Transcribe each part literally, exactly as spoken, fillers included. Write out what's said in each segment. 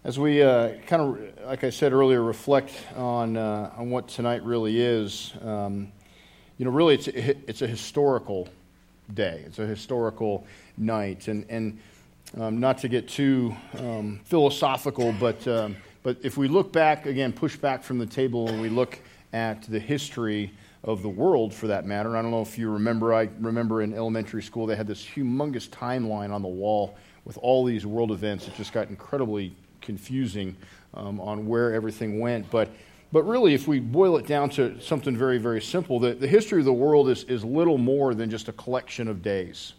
As we uh, kind of, like I said earlier, reflect on uh, on what tonight really is, um, you know, really it's a, it's a historical day. It's a historical night, and and um, not to get too um, philosophical, but um, but if we look back again, push back from the table, and we look at the history of the world, for that matter. I don't know if you remember. I remember in elementary school they had this humongous timeline on the wall with all these world events. It just got incredibly confusing um, on where everything went. But but really, if we boil it down to something very, very simple, the, the history of the world is, is little more than just a collection of days.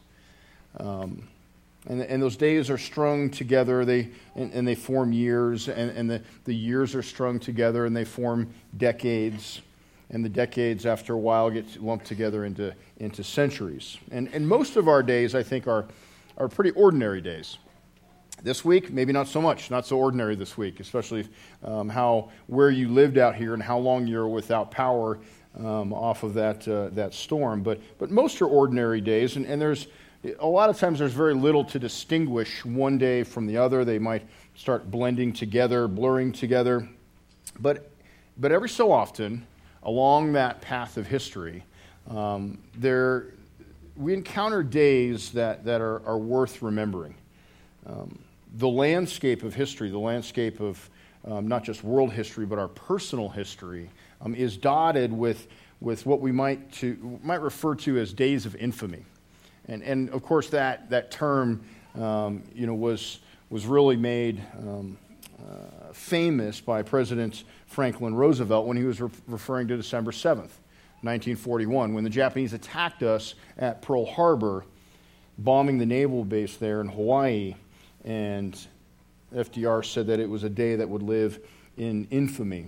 Um, and, and those days are strung together, they and, and they form years, and, and the, the years are strung together, and they form decades. And the decades, after a while, get lumped together into, into centuries. And, and most of our days, I think, are, are pretty ordinary days. This week, maybe not so much, not so ordinary this week, especially um, how where you lived out here and how long you're without power um, off of that uh, that storm. But but most are ordinary days, and, and there's a lot of times there's very little to distinguish one day from the other. They might start blending together, blurring together. But but every so often, along that path of history, um, there we encounter days that, that are, are worth remembering. Um, the landscape of history, the landscape of um, not just world history, but our personal history, um, is dotted with with what we might to might refer to as days of infamy, and and of course that that term um, you know was was really made um, uh, famous by President Franklin Roosevelt when he was re- referring to December seventh, nineteen forty-one, when the Japanese attacked us at Pearl Harbor, bombing the naval base there in Hawaii. And F D R said that it was a day that would live in infamy.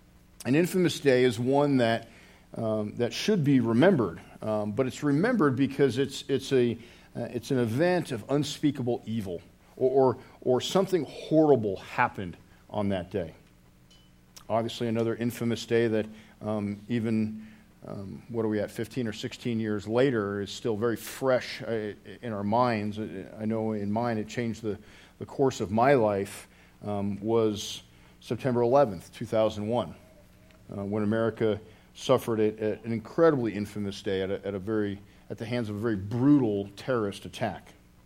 An infamous day is one that um, that should be remembered, um, but it's remembered because it's it's a uh, it's an event of unspeakable evil, or, or or something horrible happened on that day. Obviously, another infamous day that um, even Um, what are we at, fifteen or sixteen years later, is still very fresh uh, in our minds. I know in mine it changed the, the course of my life, um, was September eleventh, two thousand one, uh, when America suffered a, a, an incredibly infamous day at a, at a very at the hands of a very brutal terrorist attack.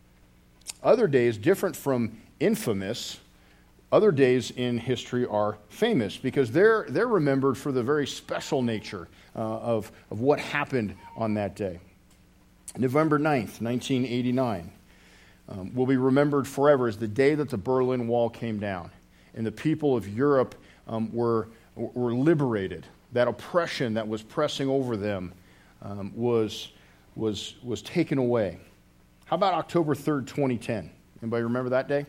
Other days, different from infamous, other days in history are famous because they're they're remembered for the very special nature uh, of, of what happened on that day. November ninth, nineteen eighty-nine, um, will be remembered forever as the day that the Berlin Wall came down and the people of Europe um, were were liberated. That oppression that was pressing over them um, was was was taken away. How about October third, twenty ten? Anybody remember that day?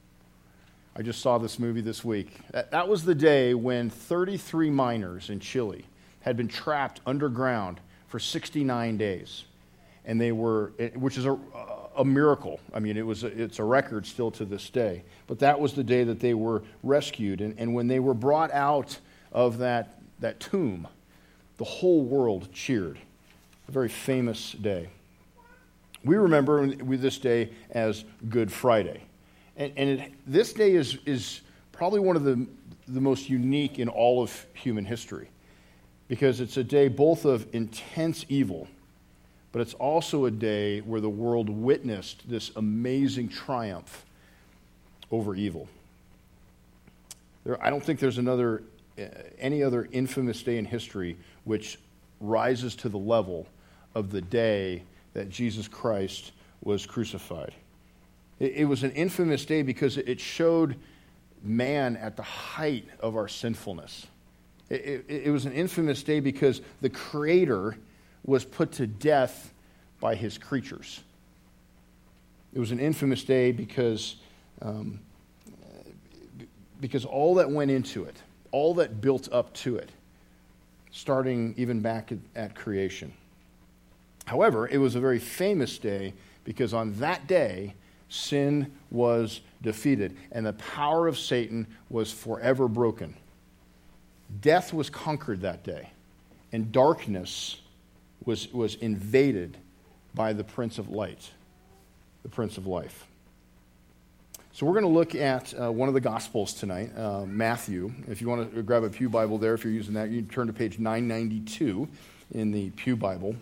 I just saw this movie this week. That was the day when thirty-three miners in Chile had been trapped underground for sixty-nine days, and they were, which is a, a miracle. I mean, it was a, it's a record still to this day. But that was the day that they were rescued, and, and when they were brought out of that that tomb, the whole world cheered. A very famous day. We remember this day as Good Friday. And, and it, this day is, is probably one of the, the most unique in all of human history because it's a day both of intense evil, but it's also a day where the world witnessed this amazing triumph over evil. There, I don't think there's another uh, any other infamous day in history which rises to the level of the day that Jesus Christ was crucified. It was an infamous day because it showed man at the height of our sinfulness. It, it, it was an infamous day because the Creator was put to death by his creatures. It was an infamous day because, um, because all that went into it, all that built up to it, starting even back at, at creation. However, it was a very famous day because on that day, sin was defeated, and the power of Satan was forever broken. Death was conquered that day, and darkness was, was invaded by the Prince of Light, the Prince of Life. So we're going to look at uh, one of the Gospels tonight, uh, Matthew. If you want to grab a Pew Bible there, if you're using that, you can turn to page nine ninety-two in the Pew Bible.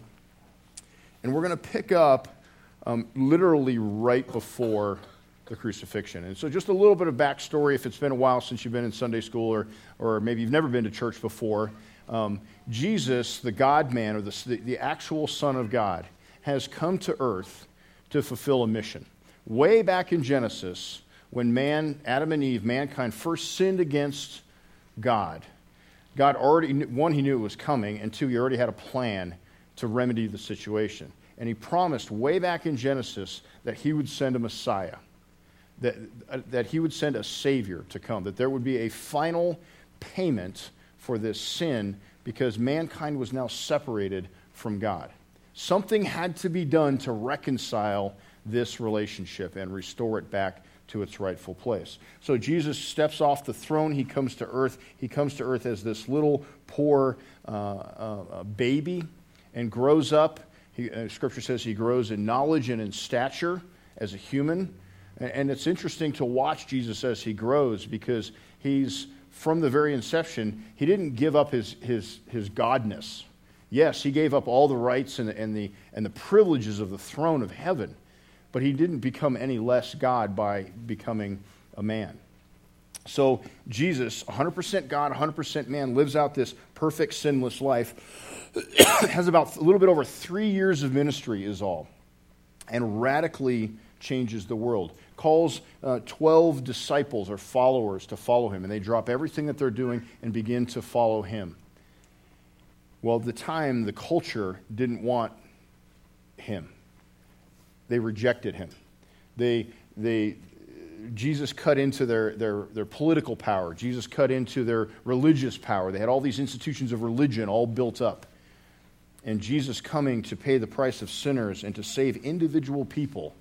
And we're going to pick up um, literally right before the crucifixion. And so just a little bit of backstory, if it's been a while since you've been in Sunday school, or, or maybe you've never been to church before. Um, Jesus, the God-man, or the, the actual Son of God, has come to earth to fulfill a mission. Way back in Genesis, when man, Adam and Eve, mankind first sinned against God, God already, one, he knew it was coming, and two, he already had a plan to remedy the situation. And he promised way back in Genesis that he would send a Messiah, that, uh, that he would send a Savior to come, that there would be a final payment for this sin because mankind was now separated from God. Something had to be done to reconcile this relationship and restore it back to its rightful place. So Jesus steps off the throne. He comes to earth. He comes to earth as this little poor uh, uh, baby and grows up. He, uh, Scripture says he grows in knowledge and in stature as a human. And, and it's interesting to watch Jesus as he grows because he's, from the very inception, he didn't give up his, his, his godness. Yes, he gave up all the rights and, and, the, and the privileges of the throne of heaven. But he didn't become any less God by becoming a man. So Jesus, one hundred percent God, one hundred percent man, lives out this perfect, sinless life. Has about a little bit over three years of ministry is all. And radically changes the world. Calls uh, twelve disciples or followers to follow him. And they drop everything that they're doing and begin to follow him. Well, at the time, the culture didn't want him. They rejected him. They, they, Jesus cut into their, their, their political power. Jesus cut into their religious power. They had all these institutions of religion all built up. And Jesus coming to pay the price of sinners and to save individual people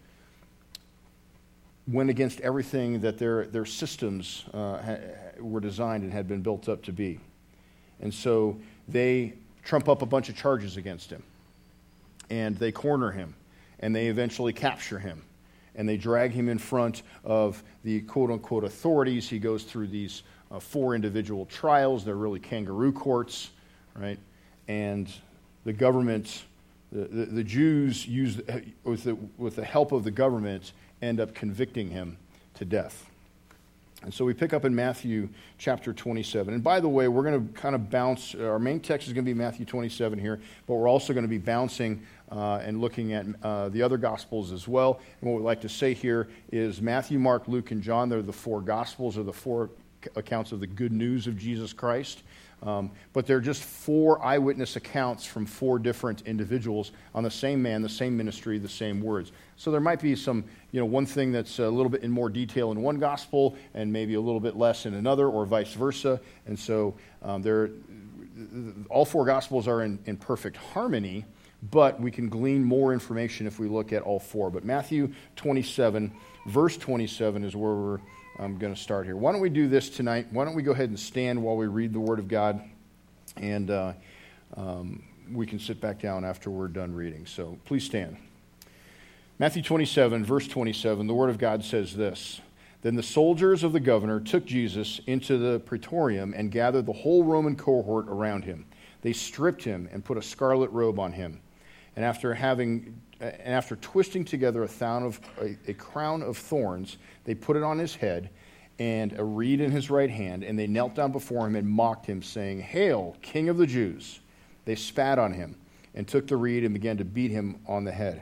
went against everything that their, their systems uh, ha, were designed and had been built up to be. And so they trump up a bunch of charges against him. And they corner him. And they eventually capture him. And they drag him in front of the quote-unquote authorities. He goes through these uh, four individual trials. They're really kangaroo courts, right? And the government, the, the, the Jews, use with the, with the help of the government, end up convicting him to death. And so we pick up in Matthew chapter twenty-seven. And by the way, we're going to kind of bounce. Our main text is going to be Matthew twenty-seven here, but we're also going to be bouncing uh, and looking at uh, the other Gospels as well. And what we'd like to say here is Matthew, Mark, Luke, and John, they're the four Gospels, or the four accounts of the good news of Jesus Christ. Um, but they're just four eyewitness accounts from four different individuals on the same man, the same ministry, the same words. So there might be some, you know, one thing that's a little bit in more detail in one gospel and maybe a little bit less in another, or vice versa. And so um, they're, all four gospels are in, in perfect harmony, but we can glean more information if we look at all four. But Matthew twenty-seven, verse twenty-seven is where we're I'm going to start here. Why don't we do this tonight? Why don't we go ahead and stand while we read the Word of God, and uh, um, we can sit back down after we're done reading. So please stand. Matthew twenty-seven, verse twenty-seven, the Word of God says this: Then the soldiers of the governor took Jesus into the praetorium and gathered the whole Roman cohort around him. They stripped him and put a scarlet robe on him. And after having And after twisting together a, of, a, a crown of thorns, they put it on his head and a reed in his right hand, and they knelt down before him and mocked him, saying, "Hail, King of the Jews!" They spat on him and took the reed and began to beat him on the head.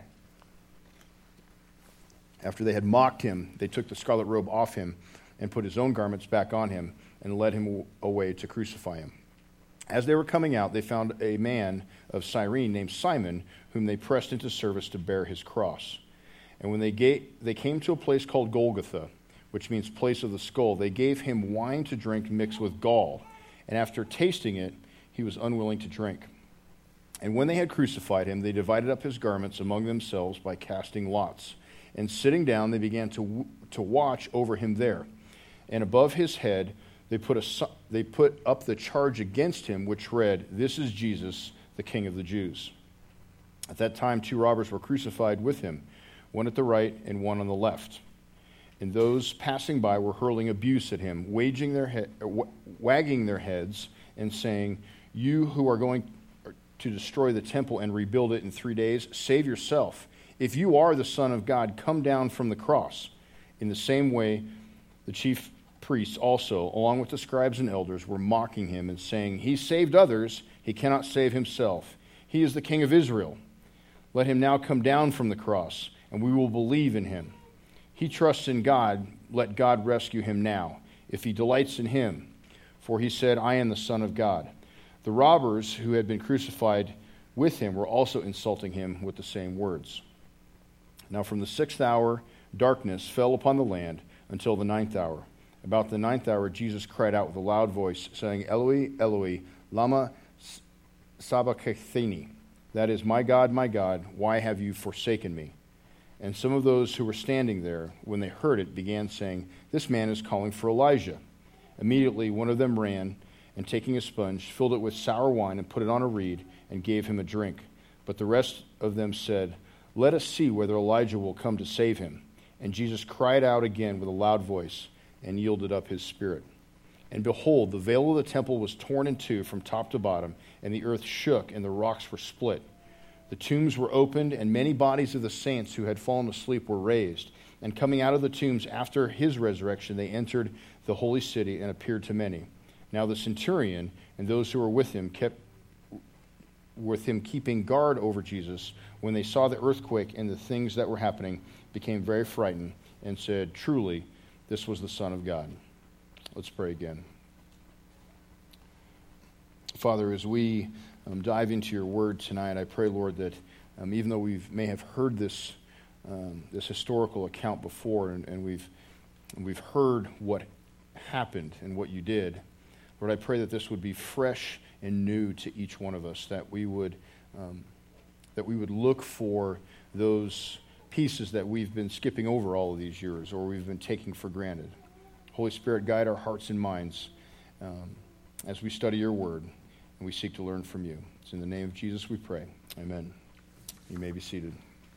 After they had mocked him, they took the scarlet robe off him and put his own garments back on him and led him away to crucify him. As they were coming out, they found a man of Cyrene named Simon, whom they pressed into service to bear his cross. And when they, gave, they came to a place called Golgotha, which means place of the skull, they gave him wine to drink mixed with gall. And after tasting it, he was unwilling to drink. And when they had crucified him, they divided up his garments among themselves by casting lots. And sitting down, they began to, to watch over him there. And above his head, They put, a, they put up the charge against him, which read, "This is Jesus, the King of the Jews." At that time, two robbers were crucified with him, one at the right and one on the left. and those passing by were hurling abuse at him, waging their he- wagging their heads and saying, "You who are going to destroy the temple and rebuild it in three days, save yourself. If you are the Son of God, come down from the cross." In the same way, the chief priests also, along with the scribes and elders, were mocking him and saying, "He saved others, he cannot save himself. He is the King of Israel. Let him now come down from the cross, and we will believe in him. He trusts in God, let God rescue him now, if he delights in him. For he said, 'I am the Son of God.'" The robbers who had been crucified with him were also insulting him with the same words. Now from the sixth hour, darkness fell upon the land until the ninth hour. About the ninth hour, Jesus cried out with a loud voice, saying, "Eloi, Eloi, lama sabachthani?" That is, "My God, my God, why have you forsaken me?" And some of those who were standing there, when they heard it, began saying, "This man is calling for Elijah." Immediately one of them ran, and taking a sponge, filled it with sour wine and put it on a reed, and gave him a drink. But the rest of them said, "Let us see whether Elijah will come to save him." And Jesus cried out again with a loud voice, and yielded up his spirit. And behold, the veil of the temple was torn in two from top to bottom, and the earth shook, and the rocks were split. The tombs were opened, and many bodies of the saints who had fallen asleep were raised. And coming out of the tombs after his resurrection, they entered the holy city and appeared to many. Now the centurion and those who were with him kept with him keeping guard over Jesus, when they saw the earthquake and the things that were happening, became very frightened and said, "Truly, this was the Son of God." Let's pray again. Father, as we um, dive into your word tonight, I pray, Lord, that um, even though we may have heard this um, this historical account before, and, and we've and we've heard what happened and what you did, Lord, I pray that this would be fresh and new to each one of us, that we would um, that we would look for those pieces that we've been skipping over all of these years, or we've been taking for granted. Holy Spirit, guide our hearts and minds um, as we study your word, and we seek to learn from you. It's in the name of Jesus we pray. Amen. You may be seated.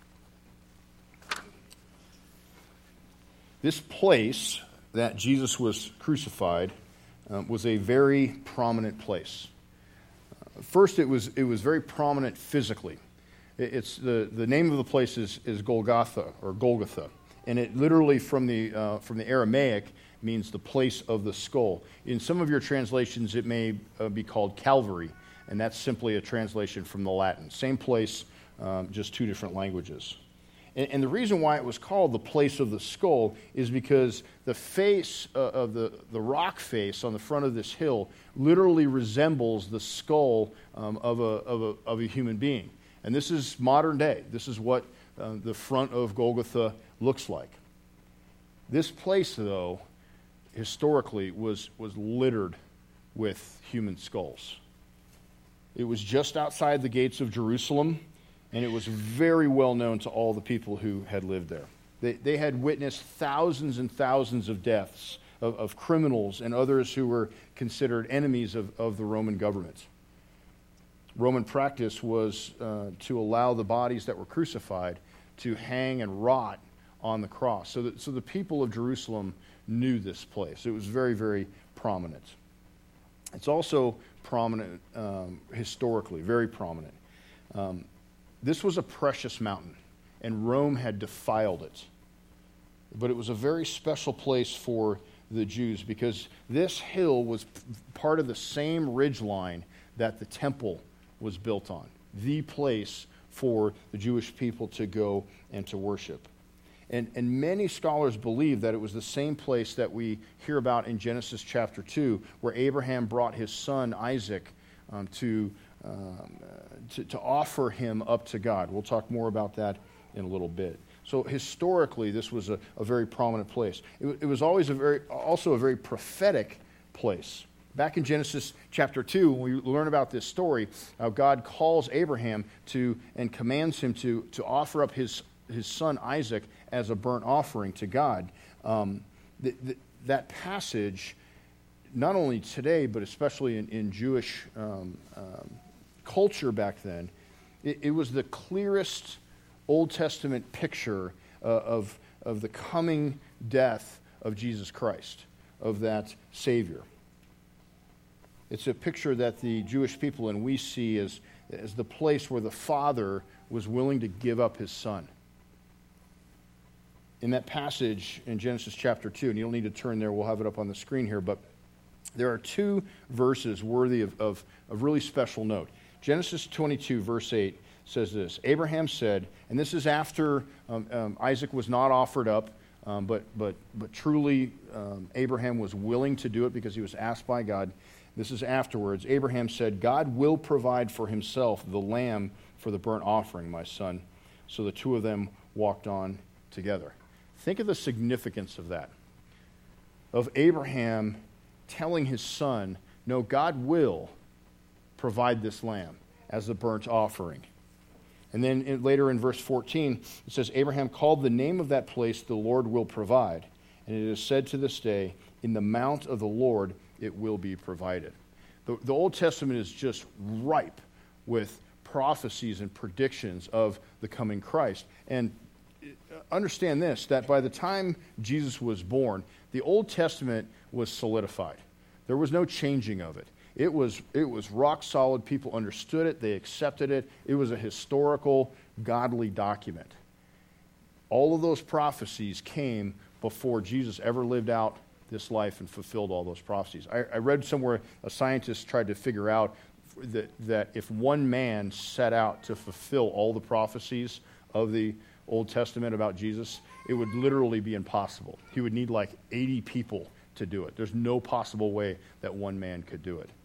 This place that Jesus was crucified um, was a very prominent place. Uh, first, it was it was very prominent physically. It, it's the, the name of the place is, is Golgotha or Golgotha, and it literally from the uh, from the Aramaic means the place of the skull. In some of your translations, it may uh, be called Calvary, and that's simply a translation from the Latin. Same place, um, just two different languages. And, and the reason why it was called the place of the skull is because the face uh, of the, the rock face on the front of this hill literally resembles the skull um, of, a, of, a, of a human being. And this is modern day. This is what uh, the front of Golgotha looks like. This place, though, historically was, was littered with human skulls. It was just outside the gates of Jerusalem, and it was very well known to all the people who had lived there. They, they had witnessed thousands and thousands of deaths of, of criminals and others who were considered enemies of, of the Roman government. Roman practice was uh, to allow the bodies that were crucified to hang and rot on the cross. So, that, so the people of Jerusalem knew this place. It was very, very prominent. It's also prominent um, historically, very prominent. Um, this was a precious mountain, and Rome had defiled it. But it was a very special place for the Jews because this hill was p- part of the same ridge line that the temple was built on, the place for the Jewish people to go and to worship. And, and many scholars believe that it was the same place that we hear about in Genesis chapter two, where Abraham brought his son Isaac um, to, um, uh, to, to offer him up to God. We'll talk more about that in a little bit. So historically, this was a, a very prominent place. It, it was always a very, also a very prophetic place. Back in Genesis chapter two, when we learn about this story, uh, God calls Abraham to and commands him to, to offer up his, his son Isaac as a burnt offering to God. Um, th- th- that passage, not only today, but especially in, in Jewish um, um, culture back then, it, it was the clearest Old Testament picture uh, of of the coming death of Jesus Christ, of that Savior. It's a picture that the Jewish people and we see as, as the place where the Father was willing to give up his Son. In that passage in Genesis chapter two, and you don't need to turn there, we'll have it up on the screen here, but there are two verses worthy of, of, of really special note. Genesis twenty-two, verse eight says this: Abraham said, and this is after um, um, Isaac was not offered up, um, but, but, but truly um, Abraham was willing to do it because he was asked by God. This is afterwards. Abraham said, God will provide for himself the lamb for the burnt offering, my son. So the two of them walked on together. Think of the significance of that. Of Abraham telling his son, no, God will provide this lamb as the burnt offering. And then in, later in verse fourteen, it says, Abraham called the name of that place, the Lord will provide. And it is said to this day, in the mount of the Lord it will be provided. The, the Old Testament is just ripe with prophecies and predictions of the coming Christ. And understand this, that by the time Jesus was born, the Old Testament was solidified. There was no changing of it. It was, it was rock solid. People understood it. They accepted it. It was a historical, godly document. All of those prophecies came before Jesus ever lived out this life and fulfilled all those prophecies. I, I read somewhere a scientist tried to figure out that, that if one man set out to fulfill all the prophecies of the Old Testament about Jesus, it would literally be impossible. He would need like eighty people to do it. There's no possible way that one man could do it.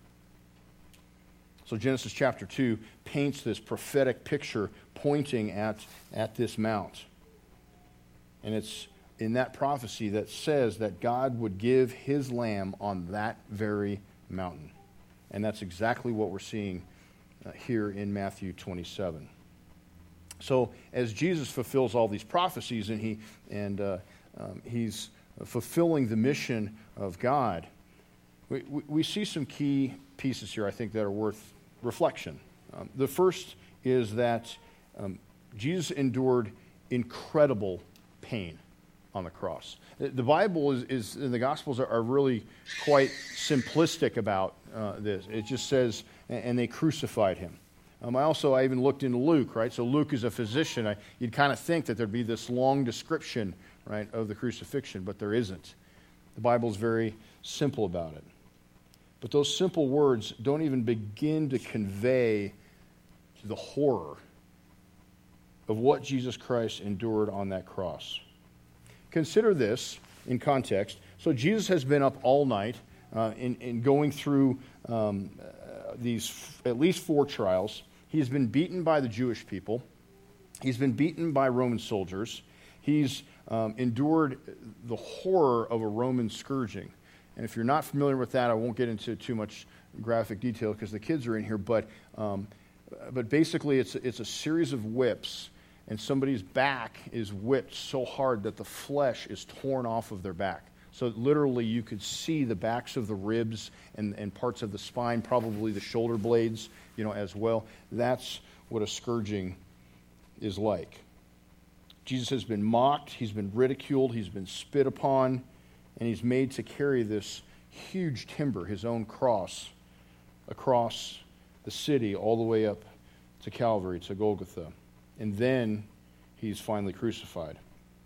So Genesis chapter two paints this prophetic picture pointing at, at this mount. And it's in that prophecy that says that God would give his lamb on that very mountain. And that's exactly what we're seeing uh, here in Matthew twenty-seven. So as Jesus fulfills all these prophecies and he and uh, um, he's fulfilling the mission of God, we, we, we see some key pieces here, I think, that are worth reflection. Um, the first is that um, Jesus endured incredible pain on the cross. The Bible is, is and the Gospels are, are really quite simplistic about uh, this. It just says, and they crucified him. Um, I also, I even looked into Luke, right? So Luke is a physician. I, you'd kind of think that there'd be this long description, right, of the crucifixion, but there isn't. The Bible's very simple about it. But those simple words don't even begin to convey the horror of what Jesus Christ endured on that cross. Consider this in context. So Jesus has been up all night uh, in, in going through um, uh, these f- at least four trials. He's been beaten by the Jewish people. He's been beaten by Roman soldiers. He's um, endured the horror of a Roman scourging. And if you're not familiar with that, I won't get into too much graphic detail because the kids are in here. But um, but basically, it's it's a series of whips, and somebody's back is whipped so hard that the flesh is torn off of their back. So literally, you could see the backs of the ribs and, and parts of the spine, probably the shoulder blades, you know, as well. That's what a scourging is like. Jesus has been mocked, he's been ridiculed, he's been spit upon, and he's made to carry this huge timber, his own cross, across the city all the way up to Calvary, to Golgotha. And then he's finally crucified.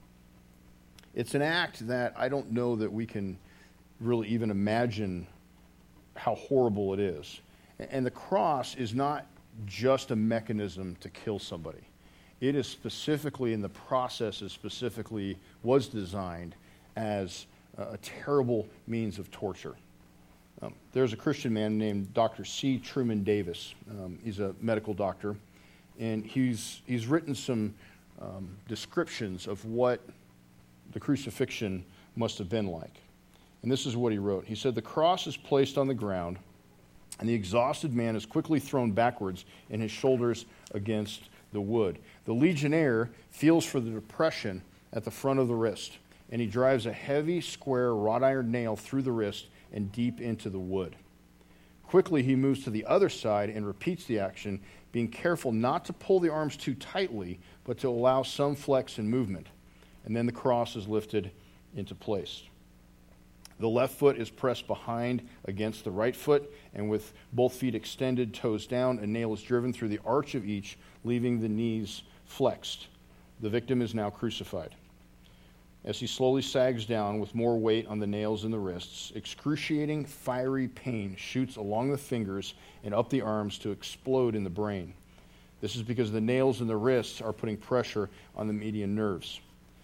It's an act that I don't know that we can really even imagine how horrible it is. And the cross is not just a mechanism to kill somebody. It is specifically, in the process, is specifically was designed as a terrible means of torture. Um, there's a Christian man named Doctor C. Truman Davis. Um, he's a medical doctor, and he's he's written some um, descriptions of what the crucifixion must have been like. And this is what he wrote. He said, "The cross is placed on the ground, and the exhausted man is quickly thrown backwards and his shoulders against the wood. The legionnaire feels for the depression at the front of the wrist, and he drives a heavy, square, wrought iron nail through the wrist and deep into the wood. Quickly he moves to the other side and repeats the action, being careful not to pull the arms too tightly, but to allow some flex and movement. and then the cross is lifted into place. The left foot is pressed behind against the right foot, and with both feet extended, toes down, a nail is driven through the arch of each, leaving the knees flexed. The victim is now crucified. As he slowly sags down with more weight on the nails in the wrists, excruciating, fiery pain shoots along the fingers and up the arms to explode in the brain. This is because the nails in the wrists are putting pressure on the median nerves.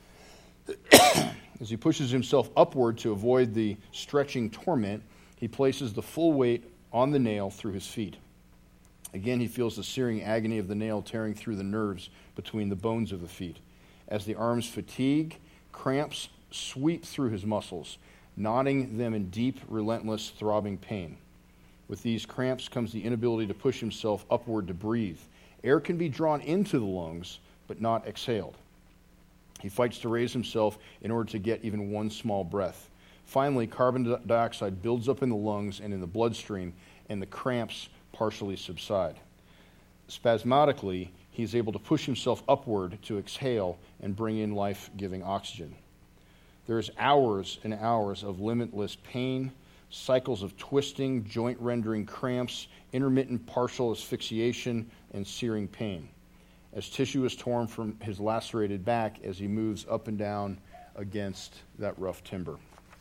As he pushes himself upward to avoid the stretching torment, he places the full weight on the nail through his feet. Again, he feels the searing agony of the nail tearing through the nerves between the bones of the feet. As the arms fatigue, cramps sweep through his muscles, knotting them in deep, relentless, throbbing pain. With these cramps comes the inability to push himself upward to breathe. Air can be drawn into the lungs, but not exhaled. He fights to raise himself in order to get even one small breath. Finally, carbon dioxide builds up in the lungs and in the bloodstream, and the cramps partially subside. Spasmodically, he is able to push himself upward to exhale and bring in life-giving oxygen. There's hours and hours of limitless pain, cycles of twisting, joint-rendering cramps, intermittent partial asphyxiation, and searing pain, as tissue is torn from his lacerated back as he moves up and down against that rough timber.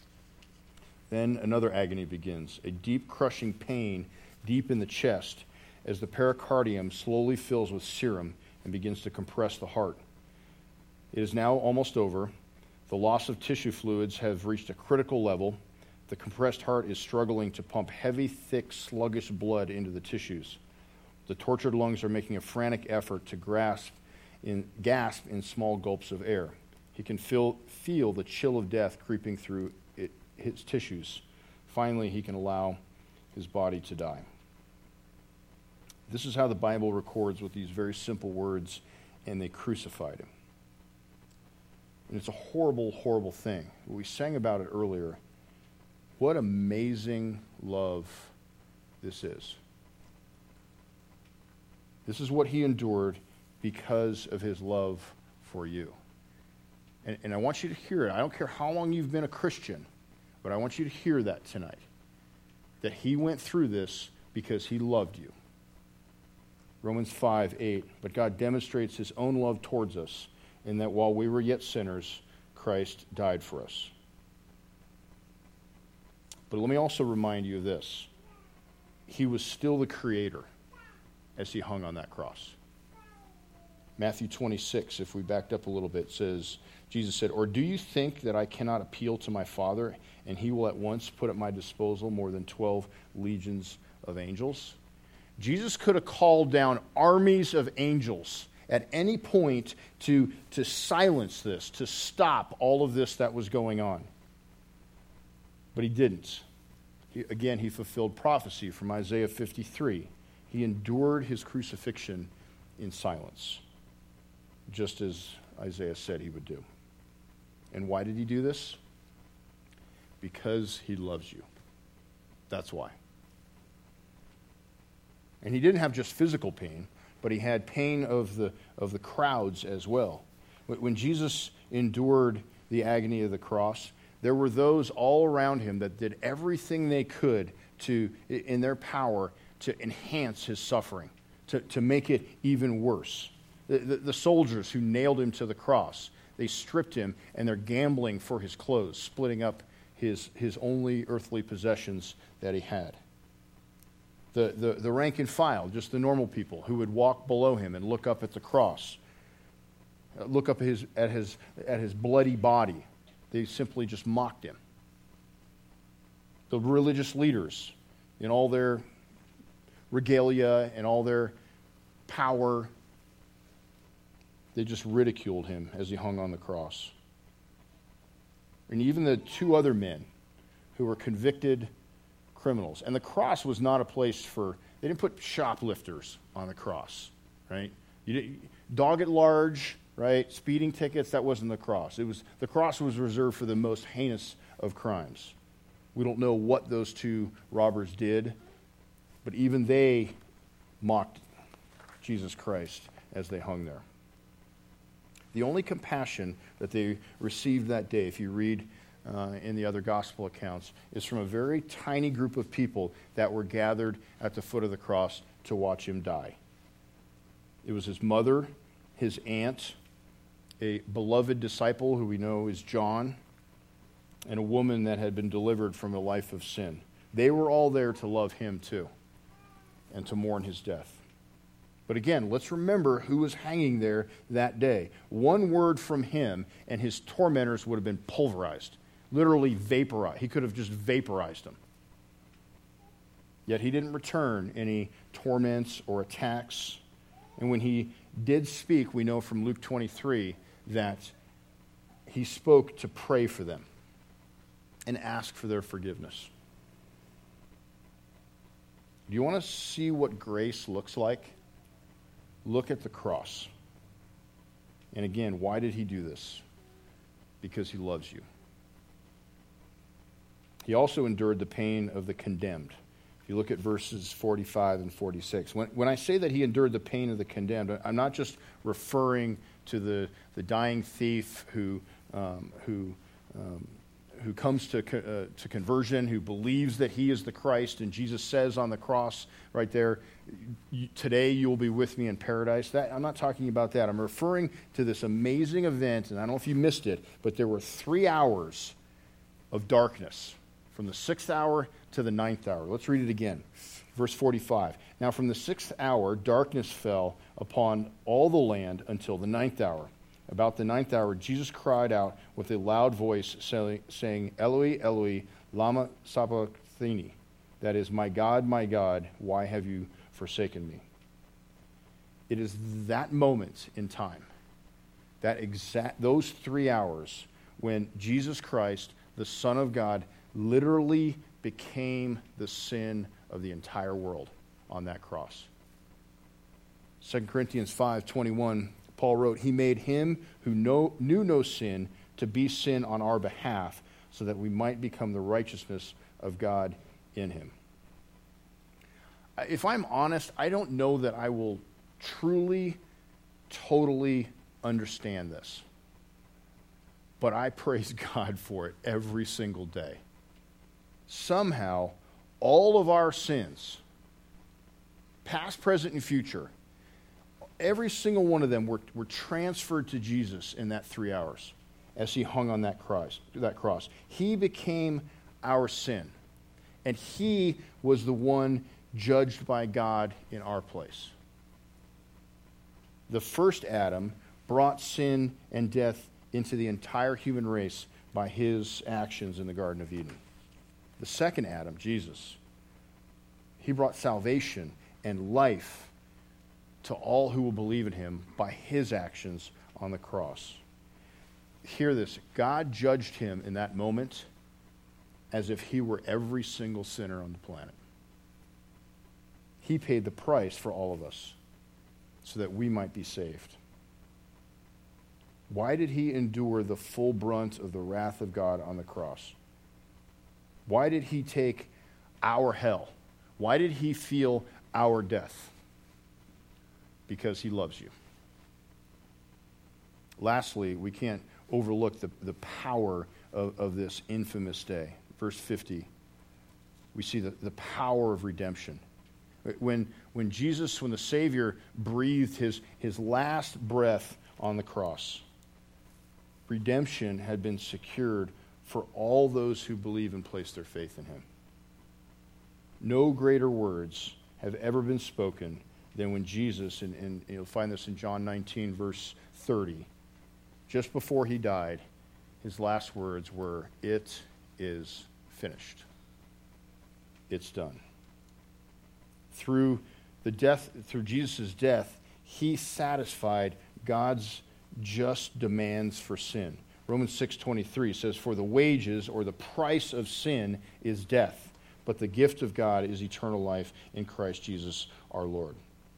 Then another agony begins, a deep crushing pain deep in the chest as the pericardium slowly fills with serum and begins to compress the heart. It is now almost over. The loss of tissue fluids have reached a critical level. The compressed heart is struggling to pump heavy, thick, sluggish blood into the tissues. The tortured lungs are making a frantic effort to grasp in, gasp in small gulps of air. He can feel, feel the chill of death creeping through it, his tissues. Finally, he can allow his body to die. This is how the Bible records with these very simple words, and they crucified him. And it's a horrible, horrible thing. We sang about it earlier. What amazing love this is. This is what he endured because of his love for you. And, and I want you to hear it. I don't care how long you've been a Christian, but I want you to hear that tonight. That he went through this because he loved you. Romans five eight, but God demonstrates his own love towards us in that while we were yet sinners, Christ died for us. But let me also remind you of this. He was still the creator as he hung on that cross. Matthew twenty-six, if we backed up a little bit, says, Jesus said, or do you think that I cannot appeal to my Father, and he will at once put at my disposal more than twelve legions of angels? Jesus could have called down armies of angels at any point to, to silence this, to stop all of this that was going on. But he didn't. He, again, he fulfilled prophecy from Isaiah fifty-three. He endured his crucifixion in silence, just as Isaiah said he would do. And why did he do this? Because he loves you. That's why. And he didn't have just physical pain, but he had pain of the, of the crowds as well. When Jesus endured the agony of the cross, there were those all around him that did everything they could to, in their power, to enhance his suffering, to, to make it even worse. The, the, the soldiers who nailed him to the cross, they stripped him and they're gambling for his clothes, splitting up his, his only earthly possessions that he had. The, the, the rank and file, just the normal people who would walk below him and look up at the cross, look up at his, at his, at his bloody body. They simply just mocked him. The religious leaders, in all their regalia and all their power, they just ridiculed him as he hung on the cross. And even the two other men who were convicted criminals. And the cross was not a place for, they didn't put shoplifters on the cross, right? You did, dog at large, right? Speeding tickets, that wasn't the cross. It was, the cross was reserved for the most heinous of crimes. We don't know what those two robbers did, but even they mocked Jesus Christ as they hung there. The only compassion that they received that day, if you read uh, in the other gospel accounts, is from a very tiny group of people that were gathered at the foot of the cross to watch him die. It was his mother, his aunt, a beloved disciple who we know is John, and a woman that had been delivered from a life of sin. They were all there to love him too and to mourn his death. But again, let's remember who was hanging there that day. One word from him and his tormentors would have been pulverized, literally vaporized. He could have just vaporized them. Yet he didn't return any torments or attacks. And when he did speak, we know from Luke twenty-three that he spoke to pray for them and ask for their forgiveness. Do you want to see what grace looks like? Look at the cross. And again, why did he do this? Because he loves you. He also endured the pain of the condemned. If you look at verses forty-five and forty-six, when, when I say that he endured the pain of the condemned, I'm not just referring to the, the dying thief who, um, who, um, who comes to, uh, to conversion, who believes that he is the Christ, and Jesus says on the cross right there, today you will be with me in paradise. That, I'm not talking about that. I'm referring to this amazing event, and I don't know if you missed it, but there were three hours of darkness, from the sixth hour to the ninth hour. Let's read it again. Verse forty-five. Now from the sixth hour, darkness fell upon all the land until the ninth hour. About the ninth hour, Jesus cried out with a loud voice, saying, Eloi, Eloi, lama sabachthani. That is, my God, my God, why have you forsaken me? It is that moment in time, that exact, those three hours, when Jesus Christ, the Son of God, literally became the sin of the entire world on that cross. Second Corinthians five twenty-one, Paul wrote, he made him who know, knew no sin to be sin on our behalf, so that we might become the righteousness of God in him. If I'm honest, I don't know that I will truly, totally understand this. But I praise God for it every single day. Somehow, all of our sins, past, present, and future, every single one of them were, were transferred to Jesus in that three hours as he hung on that cross, that cross. He became our sin, and he was the one judged by God in our place. The first Adam brought sin and death into the entire human race by his actions in the Garden of Eden. The second Adam, Jesus, he brought salvation and life to all who will believe in him by his actions on the cross. Hear this. God judged him in that moment as if he were every single sinner on the planet. He paid the price for all of us so that we might be saved. Why did he endure the full brunt of the wrath of God on the cross? Why did he take our hell? Why did he feel our death? Because he loves you. Lastly, we can't overlook the, the power of, of this infamous day. Verse fifty, we see the, the power of redemption. When, when Jesus, when the Savior breathed his, his last breath on the cross, redemption had been secured for all those who believe and place their faith in him. No greater words have ever been spoken than when Jesus, and, and you'll find this in John nineteen, verse thirty, just before he died, his last words were, "It is finished." It's done. Through the death, through Jesus' death, he satisfied God's just demands for sin. Romans six twenty-three says, "For the wages, or the price of sin, is death, but the gift of God is eternal life in Christ Jesus our Lord."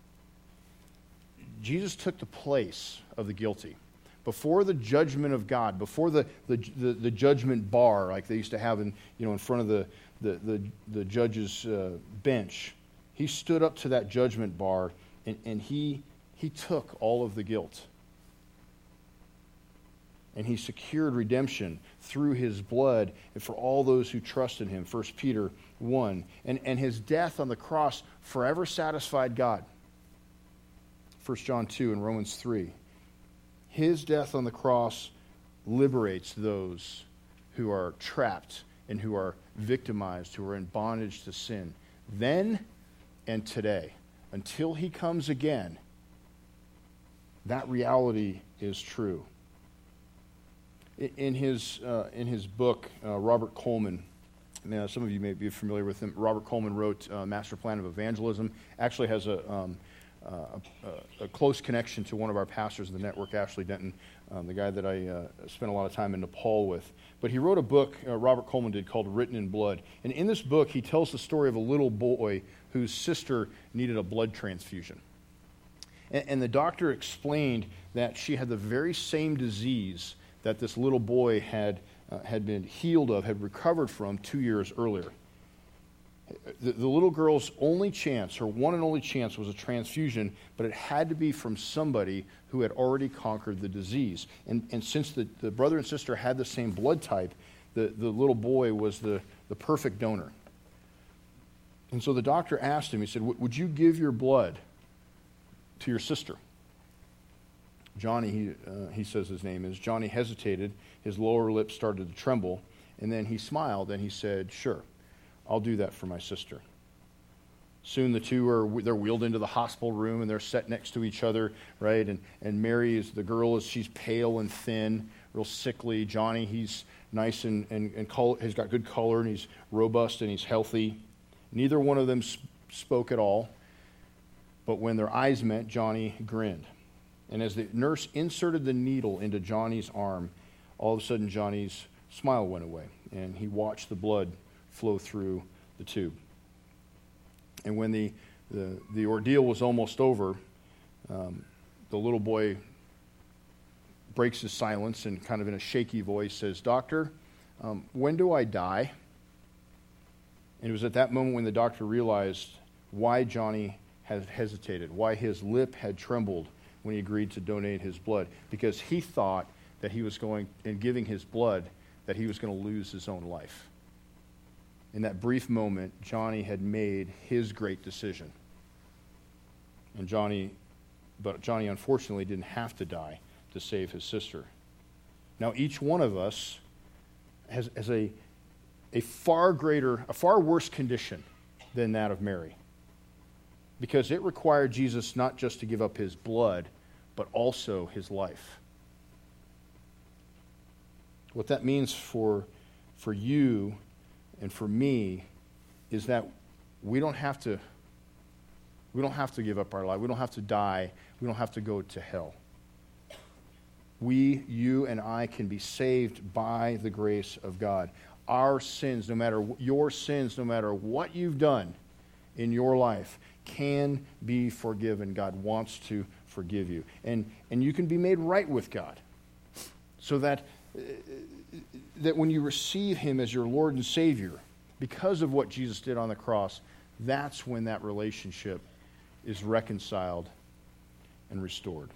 Jesus took the place of the guilty. Before the judgment of God, before the, the, the, the judgment bar, like they used to have in, you know, in front of the, the, the, the judge's uh, bench, he stood up to that judgment bar, and, and he, he took all of the guilt. And he secured redemption through his blood and for all those who trust in him, First Peter one. And, and his death on the cross forever satisfied God, First John two and Romans three. His death on the cross liberates those who are trapped and who are victimized, who are in bondage to sin. Then and today, until he comes again, that reality is true. In his uh, in his book, uh, Robert Coleman, now some of you may be familiar with him. Robert Coleman wrote uh, Master Plan of Evangelism. Actually has a, um, uh, a, a close connection to one of our pastors in the network, Ashley Denton, um, the guy that I uh, spent a lot of time in Nepal with. But he wrote a book, uh, Robert Coleman did, called Written in Blood. And in this book, he tells the story of a little boy whose sister needed a blood transfusion. And, and the doctor explained that she had the very same disease that this little boy had uh, had been healed of, had recovered from two years earlier. The, the little girl's only chance, her one and only chance, was a transfusion, but it had to be from somebody who had already conquered the disease. And, and since the, the brother and sister had the same blood type, the, the little boy was the, the perfect donor. And so the doctor asked him, he said, would you give your blood to your sister? Johnny, he, uh, he says his name is, Johnny hesitated, his lower lip started to tremble, and then he smiled and he said, sure, I'll do that for my sister. Soon the two are, they're wheeled into the hospital room and they're set next to each other, right? And, and Mary is, the girl is, she's pale and thin, real sickly. Johnny, he's nice and, and, and color, he's got good color and he's robust and he's healthy. Neither one of them sp- spoke at all, but when their eyes met, Johnny grinned. And as the nurse inserted the needle into Johnny's arm, all of a sudden Johnny's smile went away, and he watched the blood flow through the tube. And when the, the, the ordeal was almost over, um, the little boy breaks his silence and kind of in a shaky voice says, Doctor, um, when do I die? And it was at that moment when the doctor realized why Johnny had hesitated, why his lip had trembled when he agreed to donate his blood, because he thought that he was going, in giving his blood, that he was going to lose his own life. In that brief moment, Johnny had made his great decision. And Johnny, but Johnny unfortunately didn't have to die to save his sister. Now each one of us has, has a, a far greater, a far worse condition than that of Mary. Because it required Jesus not just to give up his blood, but also his life. What that means for, for you and for me is that we don't have to we don't have to give up our life. We don't have to die. We don't have to go to hell. We, you and I, can be saved by the grace of God. Our sins, no matter your sins, no matter what you've done in your life, can be forgiven. God wants to forgive you. And, and you can be made right with God. So that, uh, that when you receive him as your Lord and Savior, because of what Jesus did on the cross, that's when that relationship is reconciled and restored.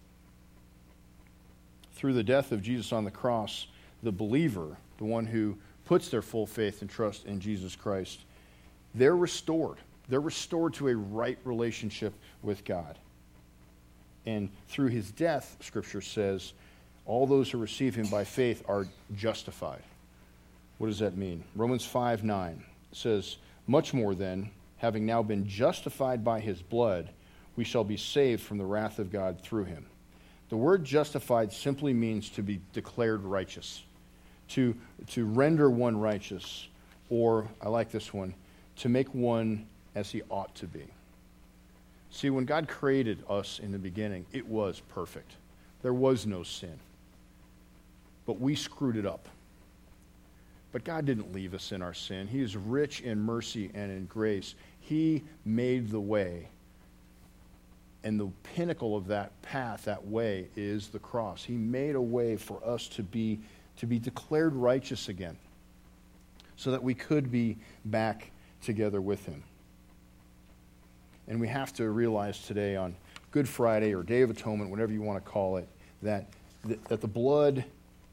Through the death of Jesus on the cross, the believer, the one who puts their full faith and trust in Jesus Christ, they're restored. They're restored to a right relationship with God. And through his death, Scripture says, all those who receive him by faith are justified. What does that mean? Romans five nine says, much more then, having now been justified by his blood, we shall be saved from the wrath of God through him. The word justified simply means to be declared righteous, to, to render one righteous, or, I like this one, to make one as he ought to be. See, when God created us in the beginning, it was perfect. There was no sin. But we screwed it up. But God didn't leave us in our sin. He is rich in mercy and in grace. He made the way. And the pinnacle of that path, that way, is the cross. He made a way for us to be, to be declared righteous again, so that we could be back together with him. And we have to realize today on Good Friday or Day of Atonement, whatever you want to call it, that, that the blood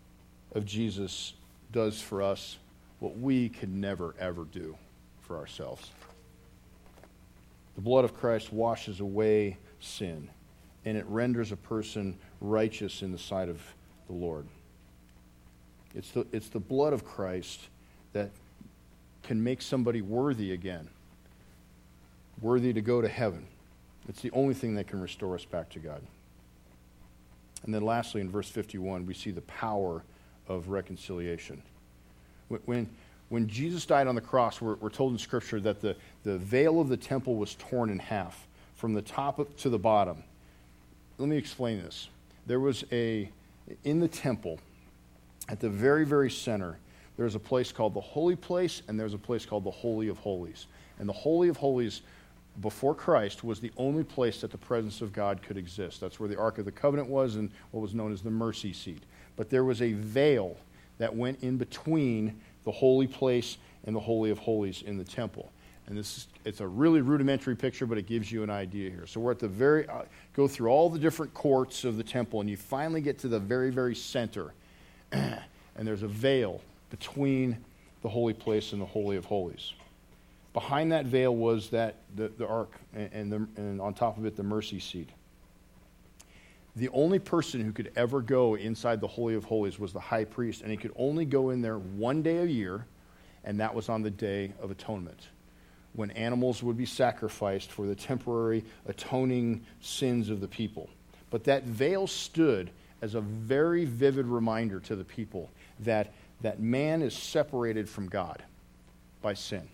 of Jesus does for us what we could never, ever do for ourselves. The blood of Christ washes away sin, and it renders a person righteous in the sight of the Lord. It's the, it's the blood of Christ that can make somebody worthy again, worthy to go to heaven. It's the only thing that can restore us back to God. And then lastly, in verse fifty-one, we see the power of reconciliation. When, when Jesus died on the cross, we're, we're told in Scripture that the, the veil of the temple was torn in half from the top of, to the bottom. Let me explain this. There was a, in the temple, at the very, very center, there's a place called the Holy Place, and there's a place called the Holy of Holies. And the Holy of Holies, before Christ, was the only place that the presence of God could exist. That's where the Ark of the Covenant was and what was known as the mercy seat. But there was a veil that went in between the holy place and the Holy of Holies in the temple. And this is, it's a really rudimentary picture, but it gives you an idea here. So we're at the very, uh, go through all the different courts of the temple, and you finally get to the very, very center. And there's a veil between the holy place and the Holy of Holies. Behind that veil was that the, the ark, and, and, the, and on top of it, the mercy seat. The only person who could ever go inside the Holy of Holies was the high priest, and he could only go in there one day a year, and that was on the Day of Atonement, when animals would be sacrificed for the temporary atoning sins of the people. But that veil stood as a very vivid reminder to the people that, that man is separated from God by sin.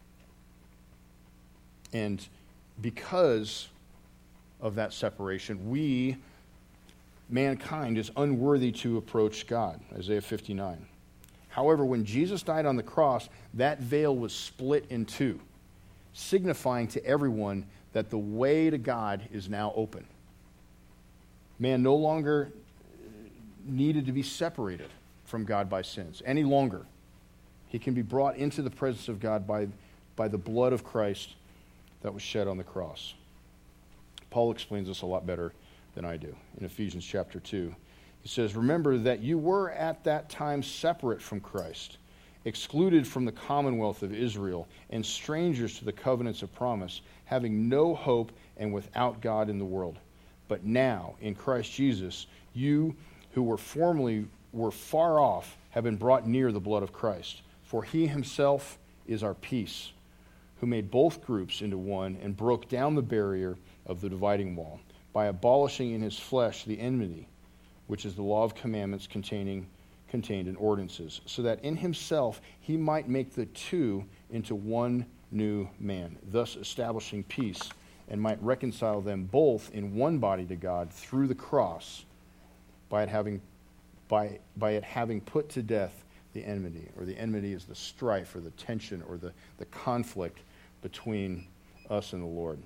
And because of that separation, we, mankind, is unworthy to approach God, Isaiah fifty-nine. However, when Jesus died on the cross, that veil was split in two, signifying to everyone that the way to God is now open. Man no longer needed to be separated from God by sins any longer. He can be brought into the presence of God by, by the blood of Christ that was shed on the cross. Paul explains this a lot better than I do in Ephesians chapter two. He says, "Remember that you were at that time separate from Christ, excluded from the commonwealth of Israel, and strangers to the covenants of promise, having no hope and without God in the world. But now, in Christ Jesus, you who were formerly were far off have been brought near the blood of Christ. For he himself is our peace, who made both groups into one and broke down the barrier of the dividing wall, by abolishing in his flesh the enmity, which is the law of commandments containing contained in ordinances, so that in himself he might make the two into one new man, thus establishing peace, and might reconcile them both in one body to God through the cross, by it having by by it having put to death the enmity. Or the enmity is the strife or the tension or the, the conflict between us and the Lord.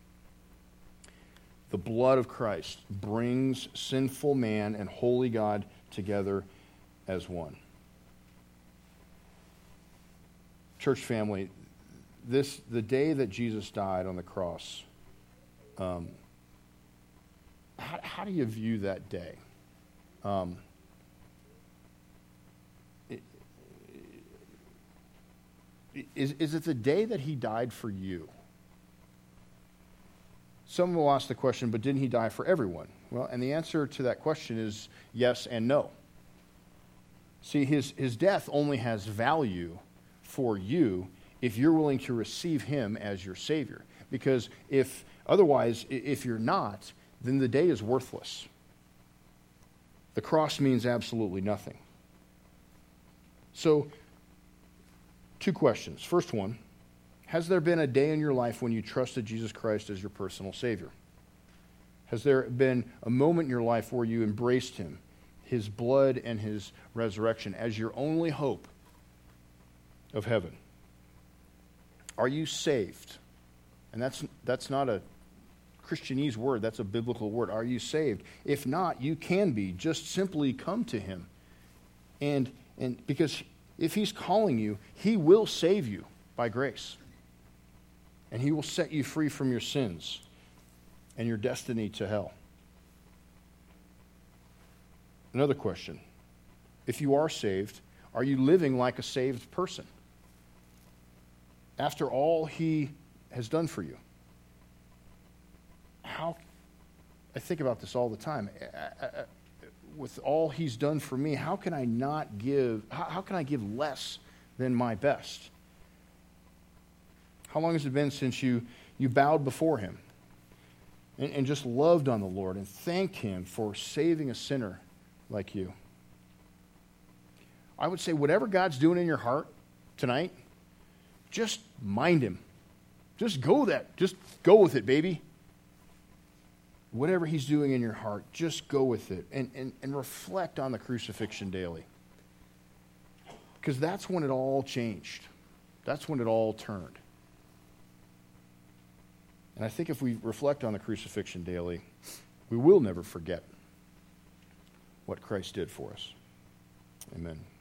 The blood of Christ brings sinful man and holy God together as one. Church family, this the day that Jesus died on the cross, um, how, how do you view that day? Um, it, is, is it the day that he died for you? Some will ask the question, but didn't he die for everyone? Well, and the answer to that question is yes and no. See, his, his death only has value for you if you're willing to receive him as your Savior. Because if otherwise, if you're not, then the day is worthless. The cross means absolutely nothing. So, two questions. First one, has there been a day in your life when you trusted Jesus Christ as your personal Savior? Has there been a moment in your life where you embraced him, his blood and his resurrection as your only hope of heaven? Are you saved? And that's that's not a Christianese word, that's a biblical word. Are you saved? If not, you can be. Just simply come to him. And and because if he's calling you, he will save you by grace. And he will set you free from your sins and your destiny to hell. Another question. if you are saved, are you living like a saved person? After all he has done for you. How, I think about this all the time. I, I, with all he's done for me, how can I not give, how, how can I give less than my best? How long has it been since you, you bowed before him and, and just loved on the Lord and thanked him for saving a sinner like you? I would say whatever God's doing in your heart tonight, just mind him. Just go that. Just go with it, baby. Whatever he's doing in your heart, just go with it and, and, and reflect on the crucifixion daily. Because that's when it all changed. That's when it all turned. And I think if we reflect on the crucifixion daily, we will never forget what Christ did for us. Amen.